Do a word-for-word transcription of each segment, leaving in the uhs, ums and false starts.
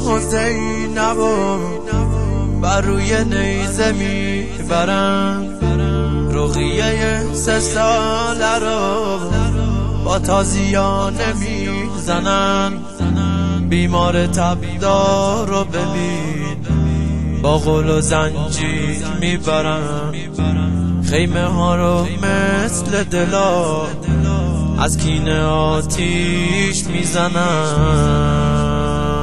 حسین نوا بر روی نیزه میبرن، رقیه سه ساله رو با تازیانه میزنن. بیمار تبدار رو ببین با قل و زنجیر میبرن، خیمه ها رو مثل دلا از کینه آتیش میزنن.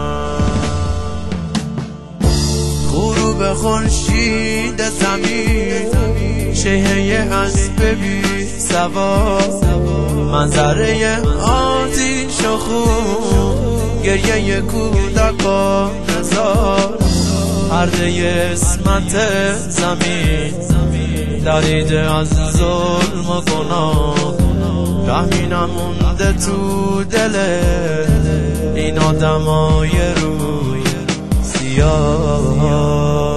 غروب خورشید زمین، شیهه اسب بی سوار، منظره آتیش و خون، گریه کودکان هزار، پرده اسمت زمین دریده از ظلم و گناه، رحمی نمونده تو دل این آدمای روی سیاه.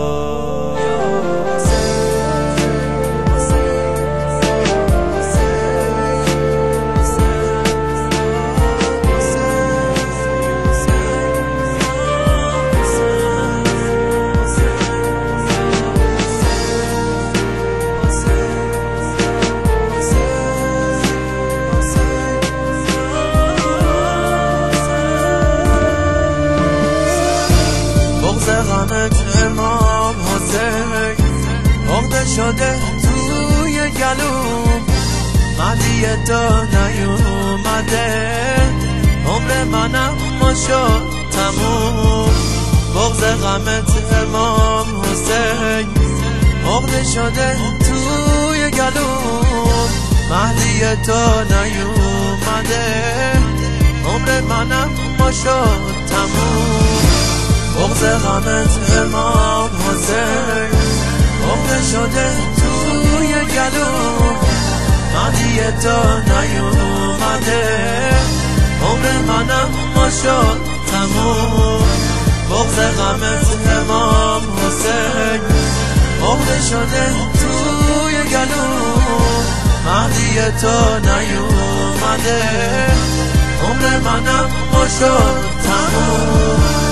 غمت امام حسین عقده شده توی گلوم، مهدی تو نیومده عمر منم ما شد تموم. بغض غمت امام حسین عقده شده توی گلوم، مهدی تو نیومده عمر منم ما شد تموم. بغض غمت امام حسین عقده شده توی گلوم، مهدی تو نیومده عمر منم ما شد تموم. بغض غمت امام حسین عقده شده توی گلوم، مهدی تو نیومده عمر منم ما شد تموم.